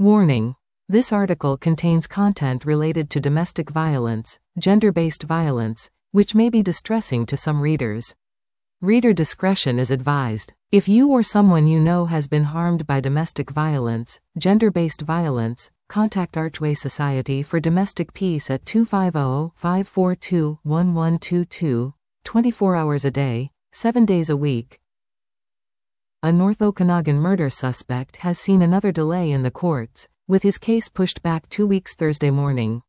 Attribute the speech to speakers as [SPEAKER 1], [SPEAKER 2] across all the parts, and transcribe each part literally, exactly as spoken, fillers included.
[SPEAKER 1] Warning: this article contains content related to domestic violence, gender-based violence, which may be distressing to some readers. Reader discretion is advised. If you or someone you know has been harmed by domestic violence, gender-based violence, contact Archway Society for Domestic Peace at two five zero, five four two, one one two two, twenty-four hours a day, seven days a week. A North Okanagan murder suspect has seen another delay in the courts, with his case pushed back two weeks Thursday morning.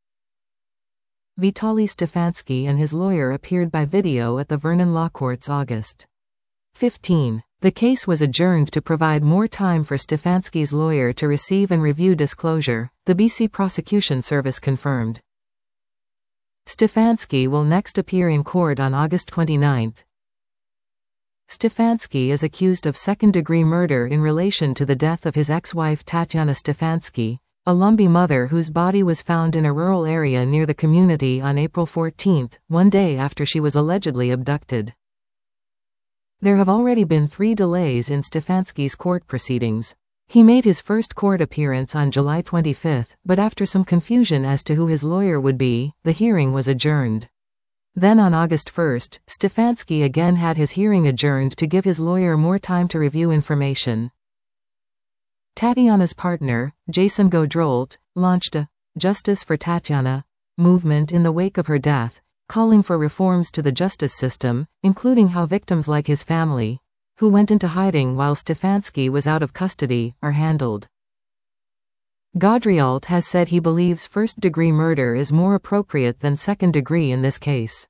[SPEAKER 1] Vitaly Stefanski and his lawyer appeared by video at the Vernon Law Courts August fifteenth. The case was adjourned to provide more time for Stefanski's lawyer to receive and review disclosure, the B C Prosecution Service confirmed. Stefanski will next appear in court on August twenty-ninth. Stefanski is accused of second-degree murder in relation to the death of his ex-wife Tatiana Stefanski, a Lumbee mother whose body was found in a rural area near the community on April fourteenth, one day after she was allegedly abducted. There have already been three delays in Stefanski's court proceedings. He made his first court appearance on July twenty-fifth, but after some confusion as to who his lawyer would be, the hearing was adjourned. Then on August first, Stefanski again had his hearing adjourned to give his lawyer more time to review information. Tatiana's partner, Jason Gaudreault, launched a Justice for Tatiana movement in the wake of her death, calling for reforms to the justice system, including how victims like his family, who went into hiding while Stefanski was out of custody, are handled. Gaudreault has said he believes first-degree murder is more appropriate than second-degree in this case.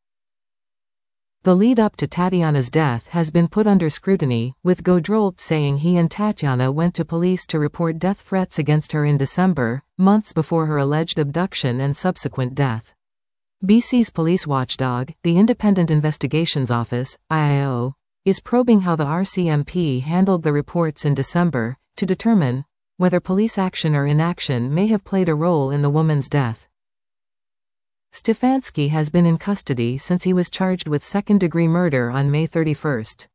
[SPEAKER 1] The lead-up to Tatiana's death has been put under scrutiny, with Gaudreault saying he and Tatiana went to police to report death threats against her in December, months before her alleged abduction and subsequent death. B C's police watchdog, the Independent Investigations Office, I I O, is probing how the R C M P handled the reports in December, to determine whether police action or inaction may have played a role in the woman's death. Stefanski has been in custody since he was charged with second-degree murder on May thirty-first.